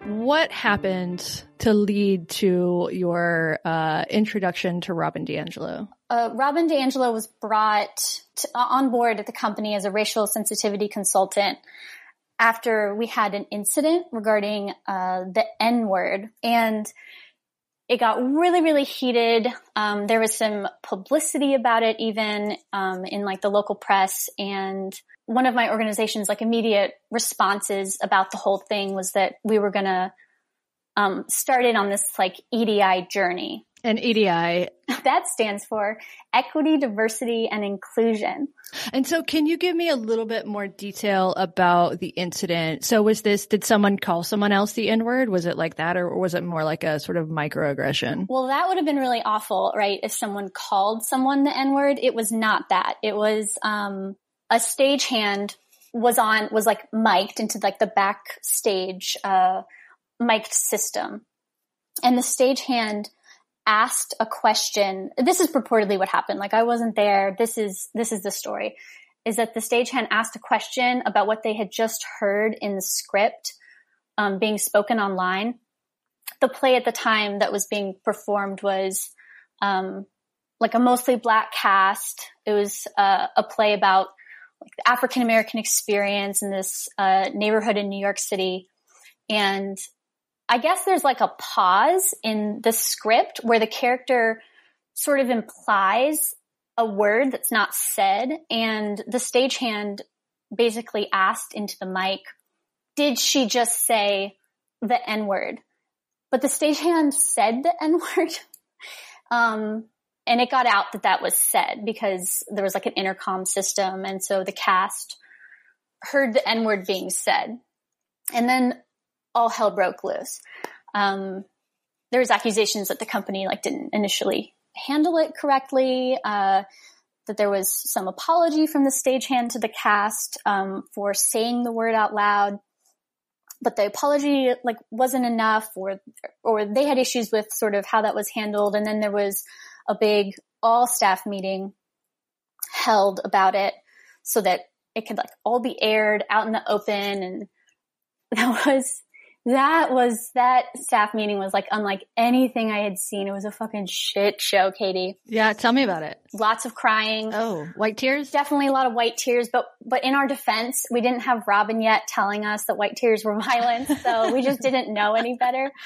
What happened to lead to your introduction to Robin DiAngelo? Robin DiAngelo was brought on board at the company as a racial sensitivity consultant after we had an incident regarding the N-word, and it got really, really heated. There was some publicity about it even in like the local press, and one of my organization's like immediate responses about the whole thing was that we were going to start in on this like EDI journey. And EDI, that stands for Equity, Diversity, and Inclusion. And so can you give me a little bit more detail about the incident? So did someone call someone else the N-word? Was it like that, or was it more like a sort of microaggression? Well, that would have been really awful, right? If someone called someone the N-word. It was not that. It was, a stagehand was like mic'd into like the backstage, mic'd system. And the stagehand asked a question. This is purportedly what happened. Like, I wasn't there. This is the story, is that the stagehand asked a question about what they had just heard in the script, being spoken online. The play at the time that was being performed was, like a mostly Black cast. It was, a play about like the African-American experience in this, neighborhood in New York City. And I guess there's like a pause in the script where the character sort of implies a word that's not said. And the stagehand basically asked into the mic, did she just say the N-word? But the stagehand said the N-word. And it got out that was said because there was like an intercom system. And so the cast heard the N-word being said. And then all hell broke loose. There was accusations that the company like didn't initially handle it correctly, that there was some apology from the stagehand to the cast, for saying the word out loud, but the apology like wasn't enough, or they had issues with sort of how that was handled. And then there was a big all staff meeting held about it so that it could like all be aired out in the open. And that staff meeting was like unlike anything I had seen. It was a fucking shit show, Katie. Yeah, tell me about it. Lots of crying. Oh, white tears? Definitely a lot of white tears, but in our defense, we didn't have Robin yet telling us that white tears were violence, so we just didn't know any better.